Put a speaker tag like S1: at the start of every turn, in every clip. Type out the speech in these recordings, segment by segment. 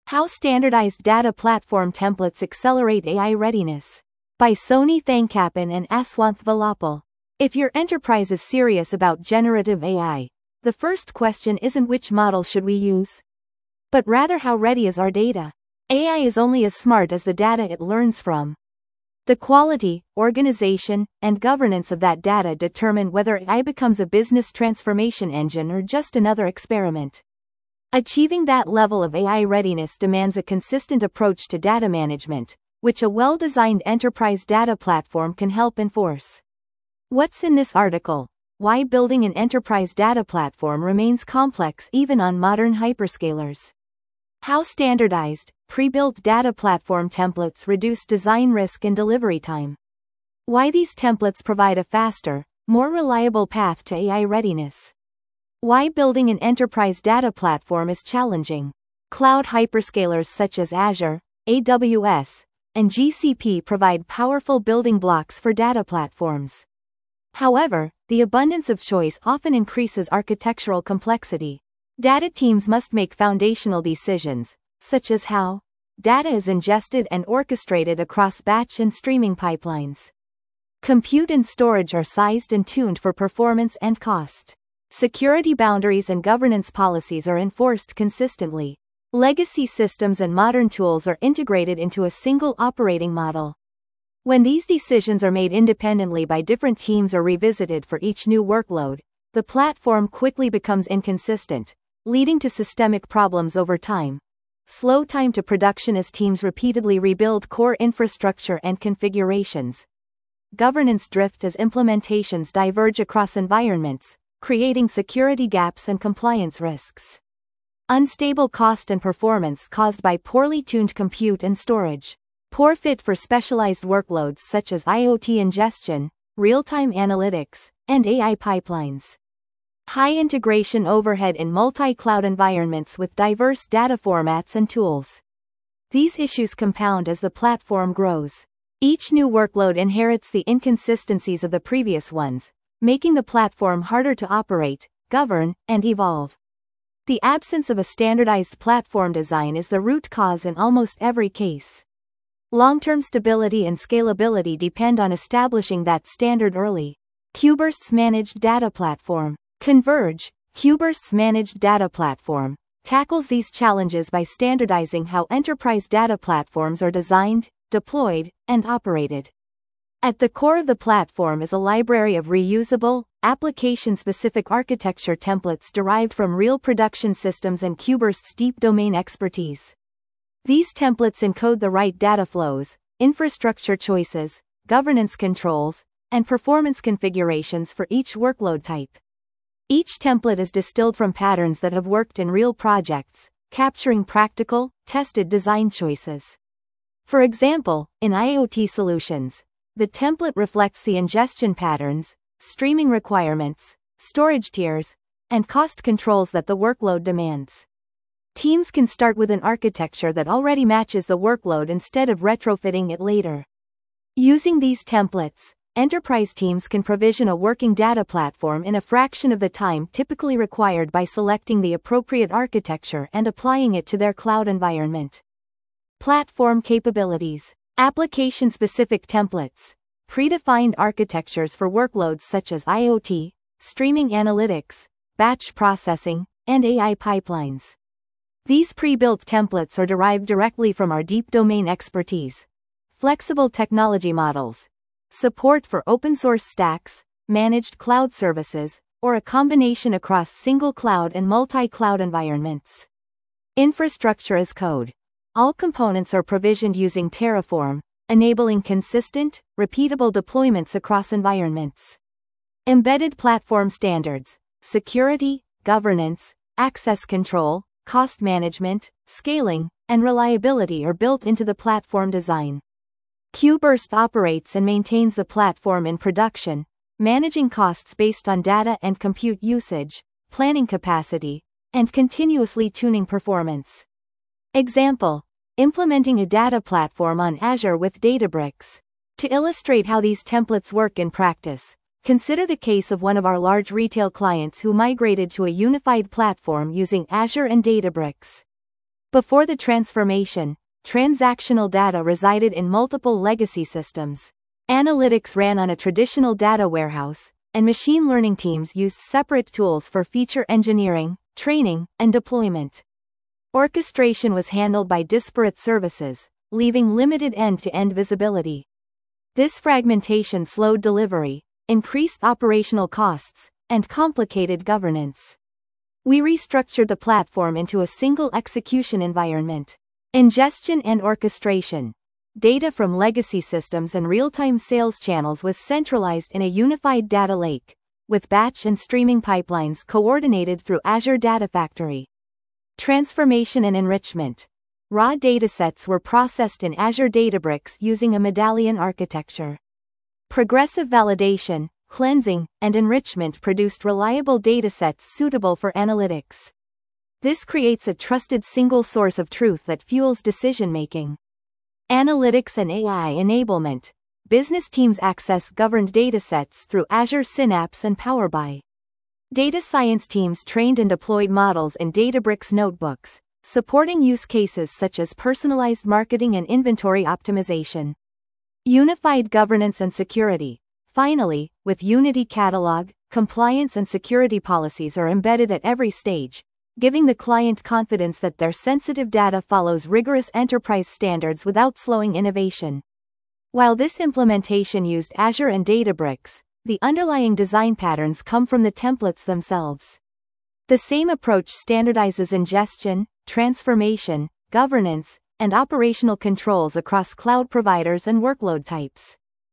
S1: How Standardized Data Platform Templates Accelerate AI Readiness. By Sony Thankappan and Aswanth Vallapal. If your enterprise is serious about generative AI, the first question isn't which model should we use, but rather how ready is our data. AI is only as smart as the data it learns from. The quality, organization, and governance of that data determine whether AI becomes a business transformation engine or just another experiment. Achieving that level of AI readiness demands a consistent approach to data management, which a well-designed enterprise data platform can help enforce. What's in this article? Why building an enterprise data platform remains complex even on modern hyperscalers. How standardized, pre-built data platform templates reduce design risk and delivery time. Why these templates provide a faster, more reliable path to AI readiness. Why building an enterprise data platform is challenging. Cloud hyperscalers such as Azure, AWS, and GCP provide powerful building blocks for data platforms. However, the abundance of choice often increases architectural complexity. Data teams must make foundational decisions, such as how data is ingested and orchestrated across batch and streaming pipelines. Compute and storage are sized and tuned for performance and cost. Security boundaries and governance policies are enforced consistently. Legacy systems and modern tools are integrated into a single operating model. When these decisions are made independently by different teams or revisited for each new workload, the platform quickly becomes inconsistent, leading to systemic problems over time. Slow time to production as teams repeatedly rebuild core infrastructure and configurations. Governance drift as implementations diverge across environments, creating security gaps and compliance risks. Unstable cost and performance caused by poorly tuned compute and storage. Poor fit for specialized workloads such as IoT ingestion, real-time analytics, and AI pipelines. High integration overhead in multi-cloud environments with diverse data formats and tools. These issues compound as the platform grows. Each new workload inherits the inconsistencies of the previous ones, making the platform harder to operate, govern, and evolve. The absence of a standardized platform design is the root cause in almost every case. Long-term stability and scalability depend on establishing that standard early. Kuberx's Managed Data Platform. Converge, Kuberx's Managed Data Platform, tackles these challenges by standardizing how enterprise data platforms are designed, deployed, and operated. At the core of the platform is a library of reusable, application-specific architecture templates derived from real production systems and Kuberx's deep domain expertise. These templates encode the right data flows, infrastructure choices, governance controls, and performance configurations for each workload type. Each template is distilled from patterns that have worked in real projects, capturing practical, tested design choices. For example, in IoT solutions, the template reflects the ingestion patterns, streaming requirements, storage tiers, and cost controls that the workload demands. Teams can start with an architecture that already matches the workload instead of retrofitting it later. Using these templates, enterprise teams can provision a working data platform in a fraction of the time typically required by selecting the appropriate architecture and applying it to their cloud environment. Platform capabilities. Application-specific templates. Predefined architectures for workloads such as IoT, streaming analytics, batch processing, and AI pipelines. These pre-built templates are derived directly from our deep domain expertise. Flexible technology models. Support for open-source stacks, managed cloud services, or a combination across single cloud and multi-cloud environments. Infrastructure as code. All components are provisioned using Terraform, enabling consistent, repeatable deployments across environments. Embedded platform standards. Security, governance, access control, cost management, scaling, and reliability are built into the platform design. Kuberx operates and maintains the platform in production, managing costs based on data and compute usage, planning capacity, and continuously tuning performance. Example: implementing a data platform on Azure with Databricks. To illustrate how these templates work in practice, consider the case of one of our large retail clients who migrated to a unified platform using Azure and Databricks. Before the transformation, transactional data resided in multiple legacy systems. Analytics ran on a traditional data warehouse, and machine learning teams used separate tools for feature engineering, training, and deployment. Orchestration was handled by disparate services, leaving limited end-to-end visibility. This fragmentation slowed delivery, increased operational costs, and complicated governance. We restructured the platform into a single execution environment. Ingestion and orchestration. Data from legacy systems and real-time sales channels was centralized in a unified data lake, with batch and streaming pipelines coordinated through Azure Data Factory. Transformation and enrichment. Raw datasets were processed in Azure Databricks using a medallion architecture. Progressive validation, cleansing, and enrichment produced reliable datasets suitable for analytics. This creates a trusted single source of truth that fuels decision-making. Analytics and AI enablement. Business teams access governed datasets through Azure Synapse and Power BI. Data science teams trained and deployed models in Databricks notebooks, supporting use cases such as personalized marketing and inventory optimization. Unified governance and security. Finally, with Unity Catalog, compliance and security policies are embedded at every stage, giving the client confidence that their sensitive data follows rigorous enterprise standards without slowing innovation. While this implementation used Azure and Databricks, the underlying design patterns come from the templates themselves. The same approach standardizes ingestion, transformation, governance, and operational controls across cloud providers and workload types.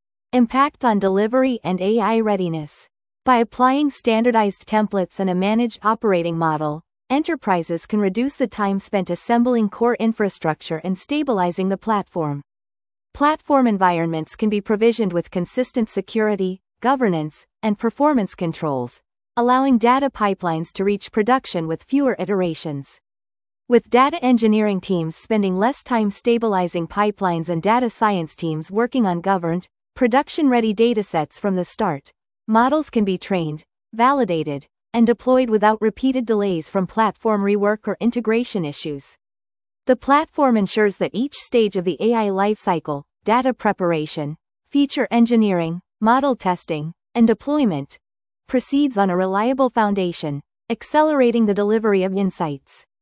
S1: Impact on delivery and AI readiness. By applying standardized templates and a managed operating model, enterprises can reduce the time spent assembling core infrastructure and stabilizing the platform. Platform environments can be provisioned with consistent security, governance, and performance controls, allowing data pipelines to reach production with fewer iterations. With data engineering teams spending less time stabilizing pipelines and data science teams working on governed, production-ready datasets from the start, models can be trained, validated, and deployed without repeated delays from platform rework or integration issues. The platform ensures that each stage of the AI lifecycle, data preparation, feature engineering, model testing, and deployment, proceeds on a reliable foundation, accelerating the delivery of insights.